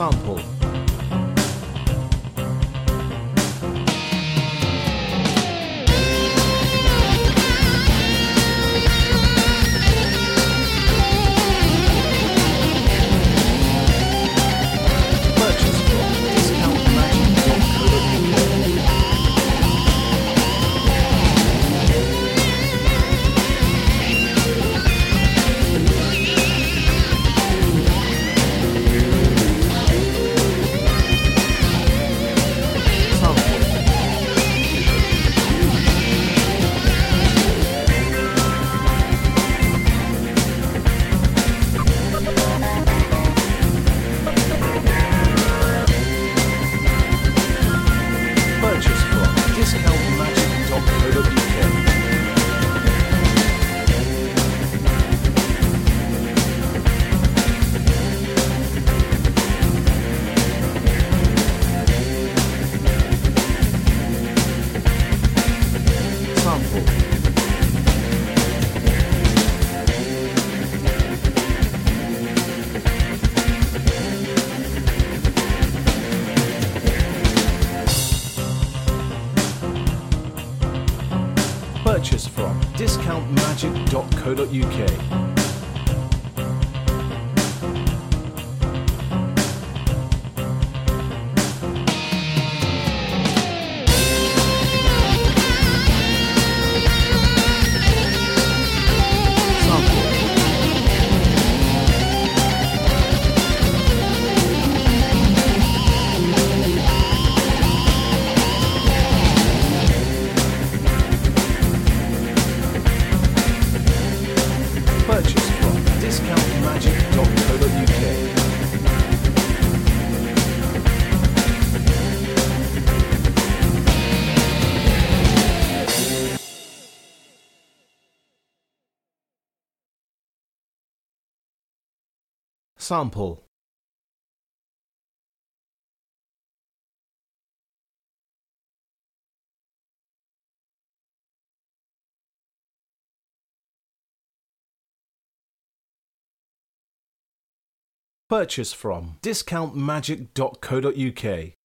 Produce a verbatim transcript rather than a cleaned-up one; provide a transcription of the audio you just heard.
Sample. Purchase from discount magic dot co dot U K. Purchase from discount magic dot co dot U K. Sample. Purchase from discount magic dot co dot U K. Purchase from discount magic dot co dot U K. Sample. Purchase from discount magic dot co dot U K.